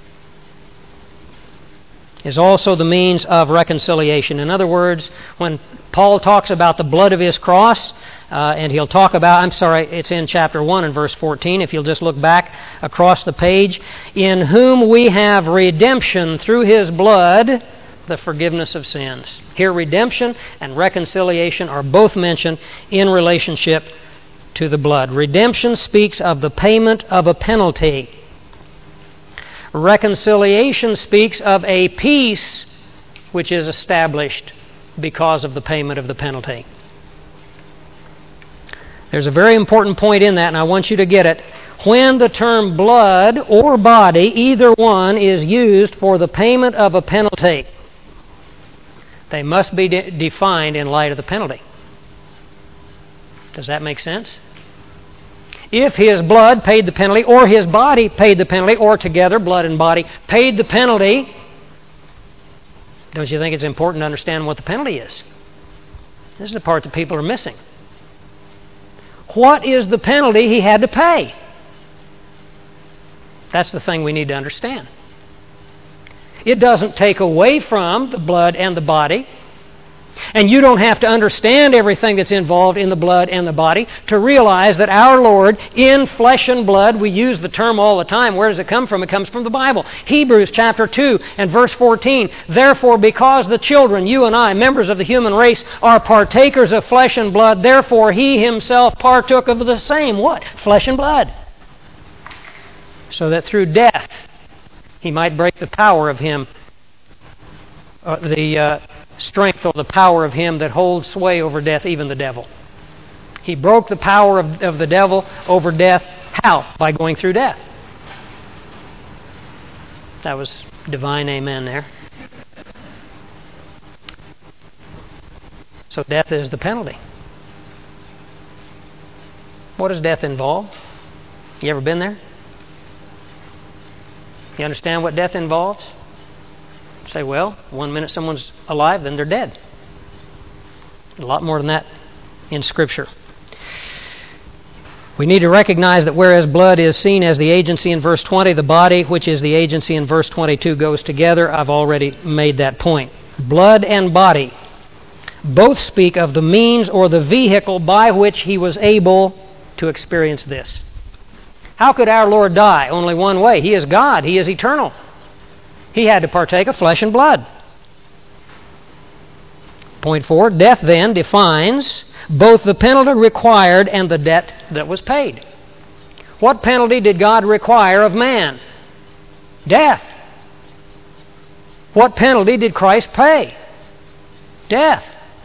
is also the means of reconciliation. In other words, when Paul talks about the blood of His cross, uh, and he'll talk about, I'm sorry, it's in chapter one and verse fourteen, if you'll just look back across the page, in whom we have redemption through His blood, the forgiveness of sins. Here, redemption and reconciliation are both mentioned in relationship to the blood. Redemption speaks of the payment of a penalty. Reconciliation speaks of a peace which is established because of the payment of the penalty. There's a very important point in that, and I want you to get it. When the term blood or body, either one, is used for the payment of a penalty, they must be de- defined in light of the penalty. Does that make sense? If His blood paid the penalty, or His body paid the penalty, or together, blood and body, paid the penalty, don't you think it's important to understand what the penalty is? This is the part that people are missing. What is the penalty He had to pay? That's the thing we need to understand. It doesn't take away from the blood and the body. And you don't have to understand everything that's involved in the blood and the body to realize that our Lord, in flesh and blood, we use the term all the time. Where does it come from? It comes from the Bible. Hebrews chapter two and verse fourteen. Therefore, because the children, you and I, members of the human race, are partakers of flesh and blood, therefore He Himself partook of the same, what? Flesh and blood. So that through death, He might break the power of Him, uh, the... Uh, strength or the power of him that holds sway over death, even the devil. He broke the power of, of the devil over death. How? By going through death. That was divine amen there. So death is the penalty. What does death involve? You ever been there? You understand what death involves? Say, well, one minute someone's alive, then they're dead. A lot more than that in Scripture. We need to recognize that whereas blood is seen as the agency in verse twenty, the body, which is the agency in verse twenty-two, goes together. I've already made that point. Blood and body both speak of the means or the vehicle by which He was able to experience this. How could our Lord die? Only one way. He is God. He is eternal. He had to partake of flesh and blood. Point four, death then defines both the penalty required and the debt that was paid. What penalty did God require of man? Death. What penalty did Christ pay? Death.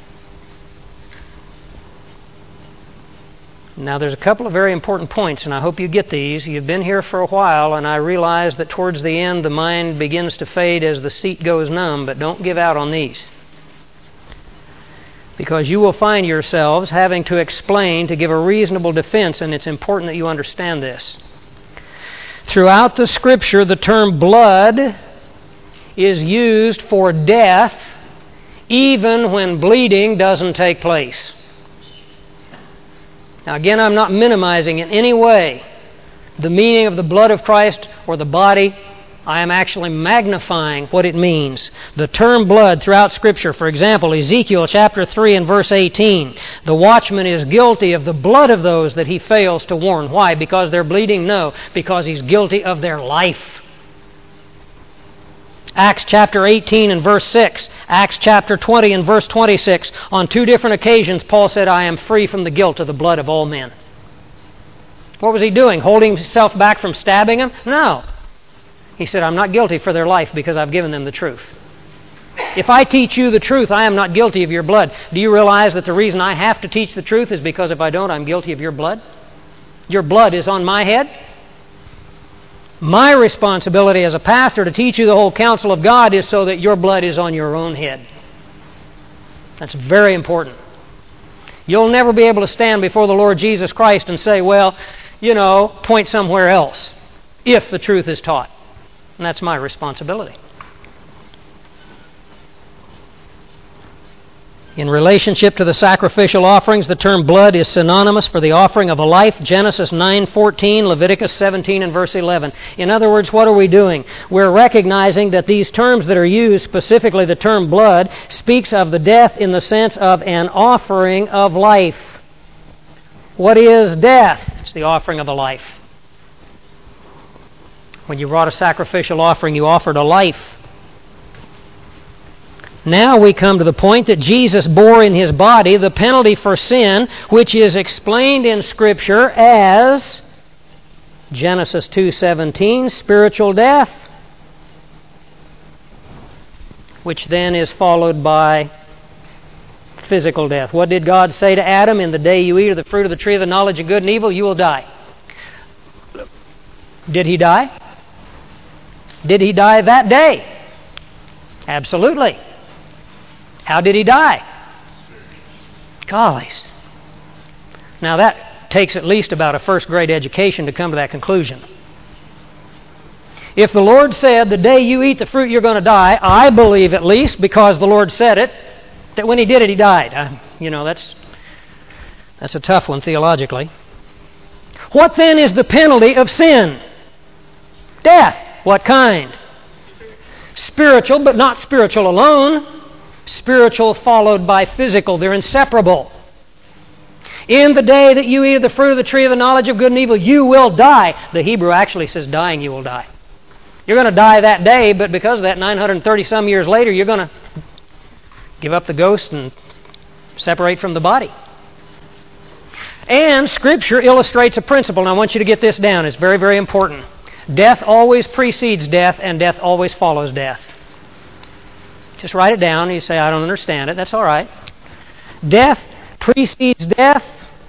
Now, there's a couple of very important points, and I hope you get these. You've been here for a while, and I realize that towards the end the mind begins to fade as the seat goes numb, but don't give out on these. Because you will find yourselves having to explain to give a reasonable defense, and it's important that you understand this. Throughout the Scripture, the term blood is used for death even when bleeding doesn't take place. Now again, I'm not minimizing in any way the meaning of the blood of Christ or the body. I am actually magnifying what it means. The term blood throughout Scripture, for example, Ezekiel chapter three and verse eighteen, the watchman is guilty of the blood of those that he fails to warn. Why? Because they're bleeding? No, because he's guilty of their life. Acts chapter eighteen and verse six, Acts chapter twenty and verse twenty-six. On two different occasions, Paul said, I am free from the guilt of the blood of all men. What was he doing? Holding himself back from stabbing them? No. He said, I'm not guilty for their life because I've given them the truth. If I teach you the truth, I am not guilty of your blood. Do you realize that the reason I have to teach the truth is because if I don't, I'm guilty of your blood? Your blood is on my head. My responsibility as a pastor to teach you the whole counsel of God is so that your blood is on your own head. That's very important. You'll never be able to stand before the Lord Jesus Christ and say, well, you know, point somewhere else if the truth is taught. And that's my responsibility. In relationship to the sacrificial offerings, the term blood is synonymous for the offering of a life. Genesis nine fourteen, Leviticus seventeen and verse eleven. In other words, what are we doing? We're recognizing that these terms that are used, specifically the term blood, speaks of the death in the sense of an offering of life. What is death? It's the offering of a life. When you brought a sacrificial offering, you offered a life. Now we come to the point that Jesus bore in His body the penalty for sin, which is explained in Scripture as Genesis two seventeen, spiritual death, which then is followed by physical death. What did God say to Adam? In the day you eat of the fruit of the tree of the knowledge of good and evil, you will die. Did he die? Did he die that day? Absolutely. How did he die? Gollies. Now that takes at least about a first grade education to come to that conclusion. If the Lord said, the day you eat the fruit you're going to die, I believe at least, because the Lord said it, that when He did it, He died. Uh, you know, that's, that's a tough one theologically. What then is the penalty of sin? Death. What kind? Spiritual, but not spiritual alone. Spiritual followed by physical. They're inseparable. In the day that you eat of the fruit of the tree of the knowledge of good and evil, you will die. The Hebrew actually says dying, you will die. You're going to die that day, but because of that, nine hundred thirty some years later, you're going to give up the ghost and separate from the body. And Scripture illustrates a principle, and I want you to get this down. It's very, very important. Death always precedes death, and death always follows death. Just write it down. You say, I don't understand it. That's all right. Death precedes death,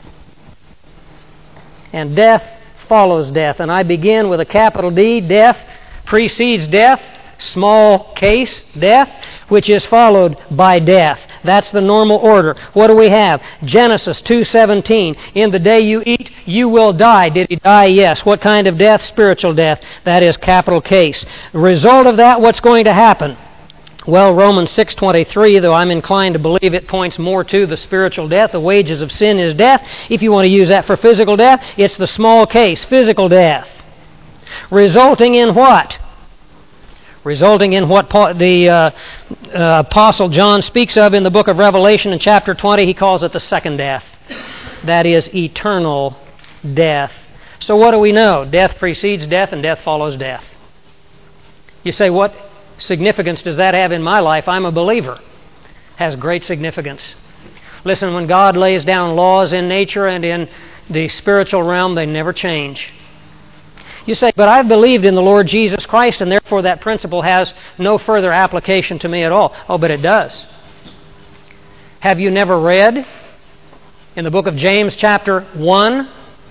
and death follows death. And I begin with a capital D. Death precedes death, small case, death, which is followed by death. That's the normal order. What do we have? Genesis two seventeen. In the day you eat, you will die. Did he die? Yes. What kind of death? Spiritual death. That is capital case. The result of that, what's going to happen? Well, Romans six twenty-three, though I'm inclined to believe it points more to the spiritual death. The wages of sin is death. If you want to use that for physical death, it's the small case, physical death. Resulting in what? Resulting in what Paul, the uh, uh, Apostle John speaks of in the book of Revelation in chapter twenty. He calls it the second death. That is eternal death. So what do we know? Death precedes death and death follows death. You say, what significance does that have in my life? I'm a believer. Has great significance. Listen, when God lays down laws in nature and in the spiritual realm, they never change. You say, but I've believed in the Lord Jesus Christ, and therefore that principle has no further application to me at all. Oh, but it does. Have you never read in the book of James chapter one,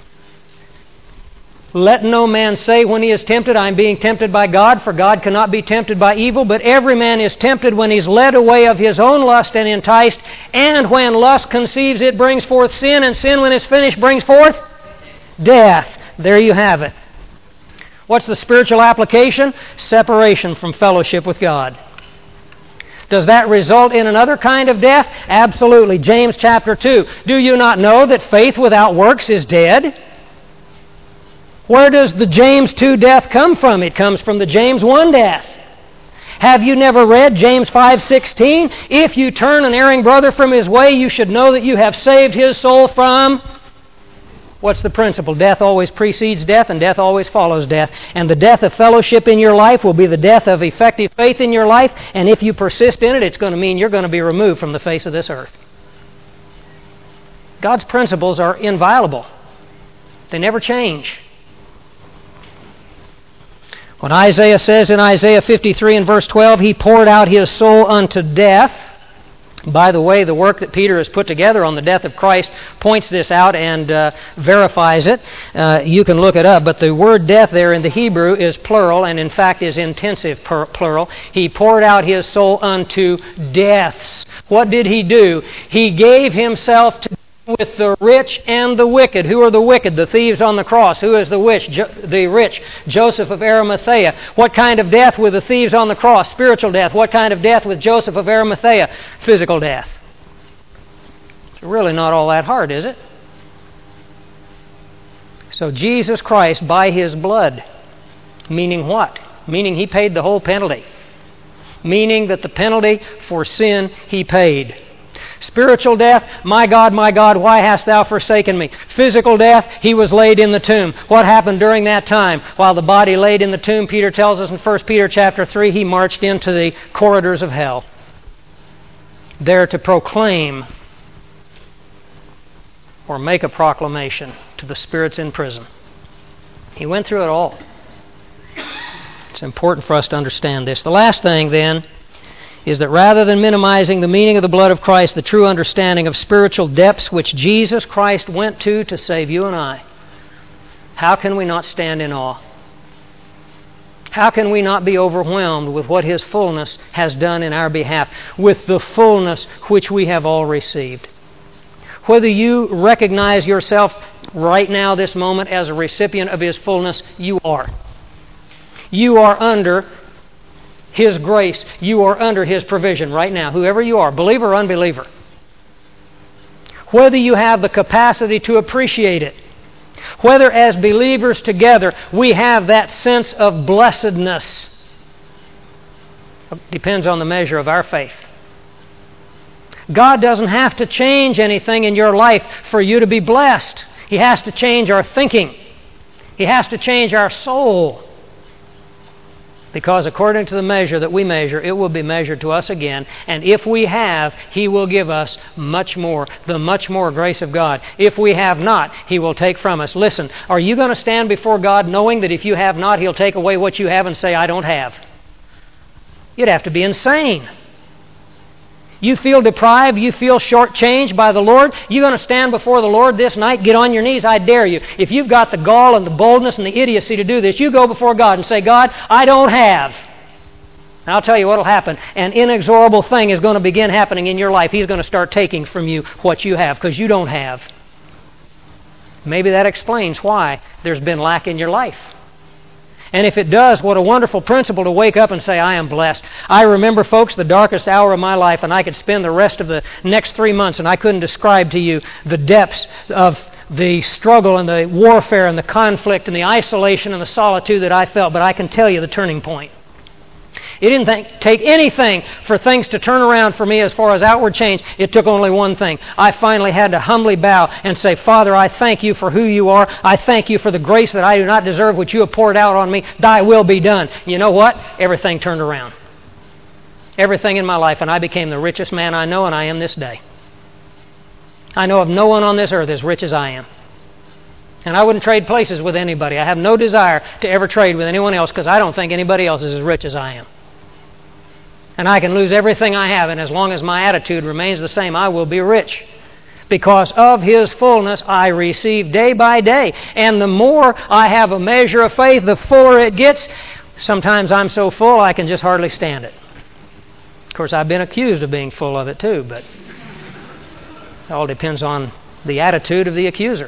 let no man say when he is tempted, I am being tempted by God, for God cannot be tempted by evil, but every man is tempted when he's led away of his own lust and enticed, and when lust conceives, it brings forth sin, and sin, when it's finished, brings forth death. There you have it. What's the spiritual application? Separation from fellowship with God. Does that result in another kind of death? Absolutely. James chapter two. Do you not know that faith without works is dead? Where does the James two death come from? It comes from the James one death. Have you never read James five sixteen? If you turn an erring brother from his way, you should know that you have saved his soul from... What's the principle? Death always precedes death, and death always follows death. And the death of fellowship in your life will be the death of effective faith in your life, and if you persist in it, it's going to mean you're going to be removed from the face of this earth. God's principles are inviolable. They never change. When Isaiah says in Isaiah fifty-three and verse twelve, He poured out His soul unto death. By the way, the work that Peter has put together on the death of Christ points this out and uh, verifies it. Uh, you can look it up, but the word death there in the Hebrew is plural, and in fact is intensive plural. He poured out His soul unto deaths. What did He do? He gave Himself to with the rich and the wicked. Who are the wicked? The thieves on the cross. Who is the rich? Jo- the rich? Joseph of Arimathea. What kind of death with the thieves on the cross? Spiritual death. What kind of death with Joseph of Arimathea? Physical death. It's really not all that hard, is it? So Jesus Christ, by His blood, meaning what? Meaning He paid the whole penalty. Meaning that the penalty for sin He paid. Spiritual death, my God, my God, why hast thou forsaken me? Physical death, He was laid in the tomb. What happened during that time? While the body laid in the tomb, Peter tells us in First Peter chapter three, He marched into the corridors of hell, there to proclaim or make a proclamation to the spirits in prison. He went through it all. It's important for us to understand this. The last thing, then, is that rather than minimizing the meaning of the blood of Christ, the true understanding of spiritual depths which Jesus Christ went to to save you and I, how can we not stand in awe? How can we not be overwhelmed with what His fullness has done in our behalf, with the fullness which we have all received? Whether you recognize yourself right now, this moment, as a recipient of His fullness, you are. You are under His grace. You are under His provision right now, whoever you are, believer or unbeliever. Whether you have the capacity to appreciate it, whether as believers together we have that sense of blessedness, It depends on the measure of our faith. God doesn't have to change anything in your life for you to be blessed. He has to change our thinking. He has to change our soul. Because according to the measure that we measure, it will be measured to us again. And if we have, He will give us much more, the much more grace of God. If we have not, He will take from us. Listen, are you going to stand before God knowing that if you have not, He'll take away what you have and say, I don't have? You'd have to be insane. You feel deprived, you feel shortchanged by the Lord, you're going to stand before the Lord this night, get on your knees, I dare you. If you've got the gall and the boldness and the idiocy to do this, you go before God and say, God, I don't have. And I'll tell you what will happen. An inexorable thing is going to begin happening in your life. He's going to start taking from you what you have because you don't have. Maybe that explains why there's been lack in your life. And if it does, what a wonderful principle to wake up and say, I am blessed. I remember, folks, the darkest hour of my life, and I could spend the rest of the next three months, and I couldn't describe to you the depths of the struggle and the warfare and the conflict and the isolation and the solitude that I felt, but I can tell you the turning point. It didn't think, take anything for things to turn around for me as far as outward change. It took only one thing. I finally had to humbly bow and say, Father, I thank you for who you are. I thank you for the grace that I do not deserve, which you have poured out on me. Thy will be done. You know what? Everything turned around. Everything in my life, and I became the richest man I know, and I am this day. I know of no one on this earth as rich as I am. And I wouldn't trade places with anybody. I have no desire to ever trade with anyone else because I don't think anybody else is as rich as I am. And I can lose everything I have, and as long as my attitude remains the same, I will be rich. Because of His fullness I receive day by day. And the more I have a measure of faith, the fuller it gets. Sometimes I'm so full I can just hardly stand it. Of course, I've been accused of being full of it too, but it all depends on the attitude of the accuser.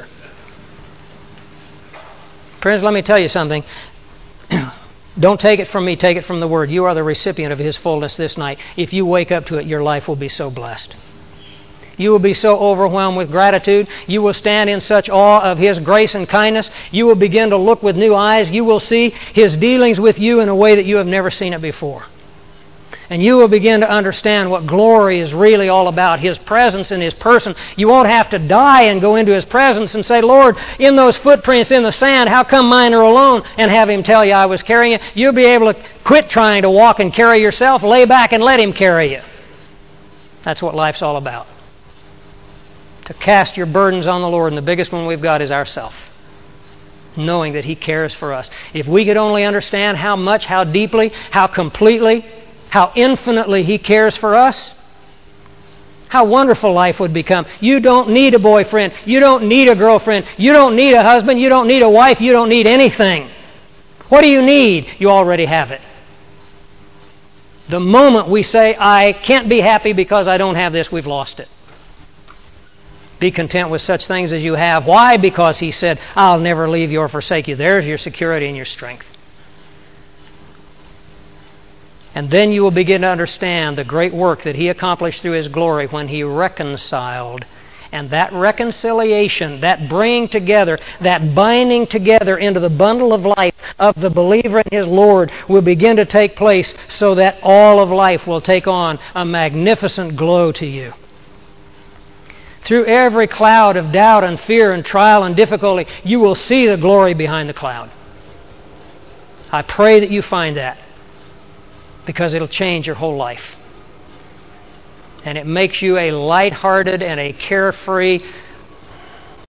Friends, let me tell you something. Don't take it from me, take it from the Word. You are the recipient of His fullness this night. If you wake up to it, your life will be so blessed. You will be so overwhelmed with gratitude. You will stand in such awe of His grace and kindness. You will begin to look with new eyes. You will see His dealings with you in a way that you have never seen it before. And you will begin to understand what glory is really all about, His presence in His person. You won't have to die and go into His presence and say, Lord, in those footprints in the sand, how come mine are alone? And have Him tell you I was carrying you. You'll be able to quit trying to walk and carry yourself, lay back and let Him carry you. That's what life's all about. To cast your burdens on the Lord, and the biggest one we've got is ourself. Knowing that He cares for us. If we could only understand how much, how deeply, how completely, how infinitely He cares for us, how wonderful life would become. You don't need a boyfriend. You don't need a girlfriend. You don't need a husband. You don't need a wife. You don't need anything. What do you need? You already have it. The moment we say, I can't be happy because I don't have this, we've lost it. Be content with such things as you have. Why? Because He said, I'll never leave you or forsake you. There's your security and your strength. And then you will begin to understand the great work that He accomplished through His glory when He reconciled. And that reconciliation, that bringing together, that binding together into the bundle of life of the believer in his Lord will begin to take place so that all of life will take on a magnificent glow to you. Through every cloud of doubt and fear and trial and difficulty, you will see the glory behind the cloud. I pray that you find that, because it'll change your whole life. And it makes you a light-hearted and a carefree